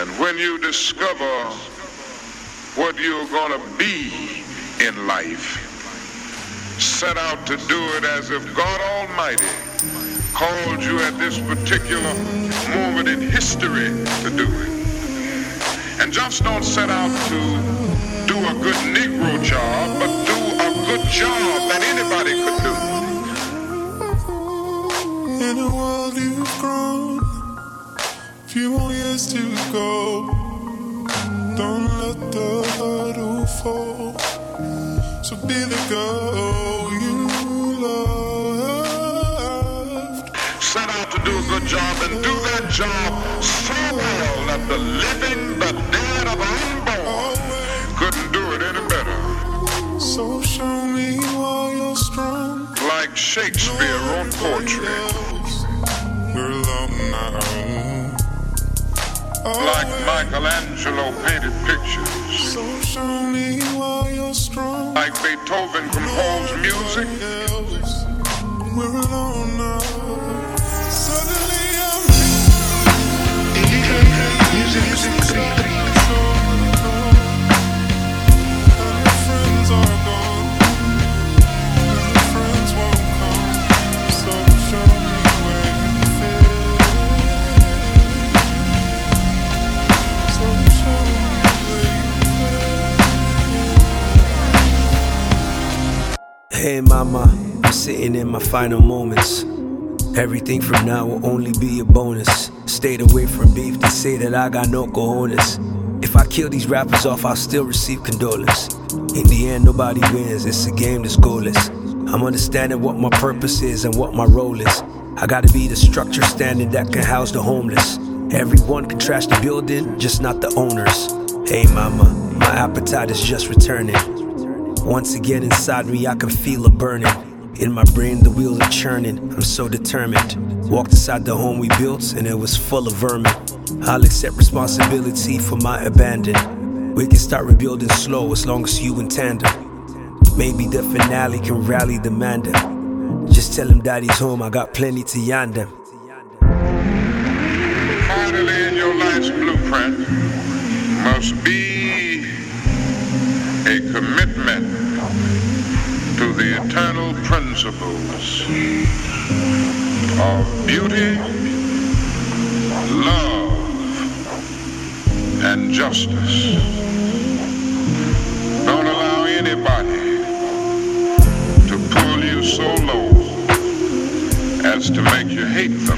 And when you discover what you're gonna be in life, set out to do it as if God Almighty called you at this particular moment in history to do it. And just don't set out to do a good Negro job, but do a good job that anybody could do. In a world you've grown, few more years to go. Don't let the hurdle fall. So be the girl you loved. Set out to do a good job and do that job so well that the living, the dead, or the unborn couldn't do it any better. So show me why you're strong. Like Shakespeare wrote poetry. We're alone now. Like Michelangelo painted pictures. So show me why you're strong. Like Beethoven composed music. We're alone now. Suddenly I'm music. And your friends are gone. And your friends won't come. So show me where you fit. So show me where you fit. Hey mama, I'm sitting in my final moments. Everything from now will only be a bonus. Stayed away from beef to say that I got no cojones. If I kill these rappers off, I'll still receive condolence. In the end, nobody wins, it's a game that's goalless. I'm understanding what my purpose is and what my role is. I gotta be the structure standing that can house the homeless. Everyone can trash the building, just not the owners. Hey mama, my appetite is just returning. Once again inside me, I can feel a burning. In my brain, the wheels are churning. I'm so determined. Walked inside the home we built, and it was full of vermin. I'll accept responsibility for my abandon. We can start rebuilding slow as long as you in tandem. Maybe the finale can rally the mandem. Just tell him daddy's home, I got plenty to yarn them. Finally, in your life's blueprint must be a commitment to the eternal principles of beauty, love, and justice. Don't allow anybody to pull you so low as to make you hate them.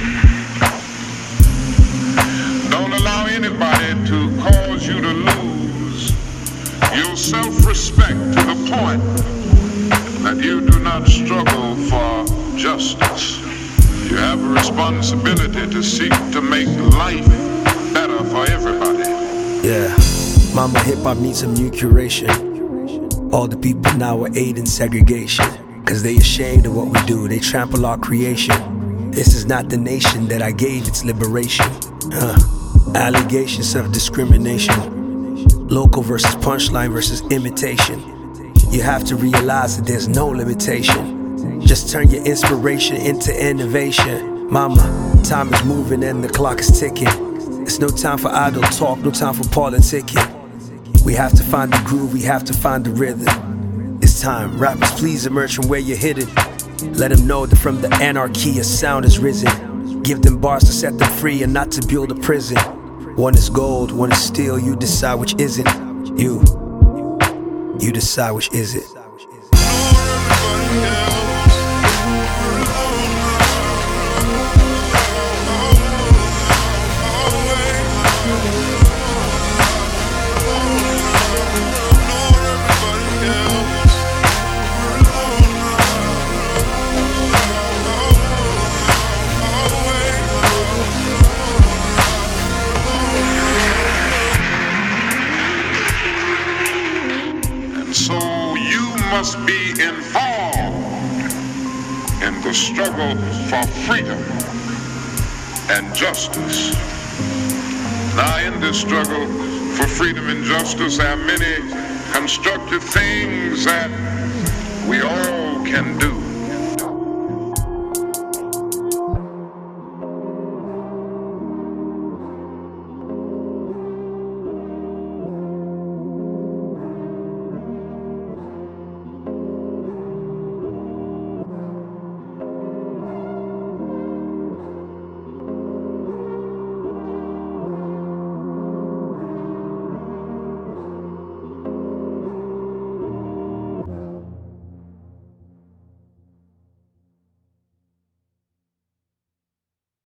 Don't allow anybody to cause you to lose your self-respect to the point that you do not struggle for justice. You have a responsibility to seek to make life better for everybody. Yeah, mama, hip-hop needs some new curation. All the people now are aiding segregation, cause they ashamed of what we do, they trample our creation. This is not the nation that I gave its liberation. Allegations of discrimination. Local versus punchline versus imitation. You have to realize that there's no limitation. Just turn your inspiration into innovation. Mama, time is moving and the clock is ticking. It's no time for idle talk, no time for politicking. We have to find the groove, we have to find the rhythm. It's time, rappers please emerge from where you're hidden. Let them know that from the anarchy a sound is risen. Give them bars to set them free and not to build a prison. One is gold, one is steel, you decide which isn't. You decide which is it. Must be involved in the struggle for freedom and justice. Now, in this struggle for freedom and justice, there are many constructive things that we all can do.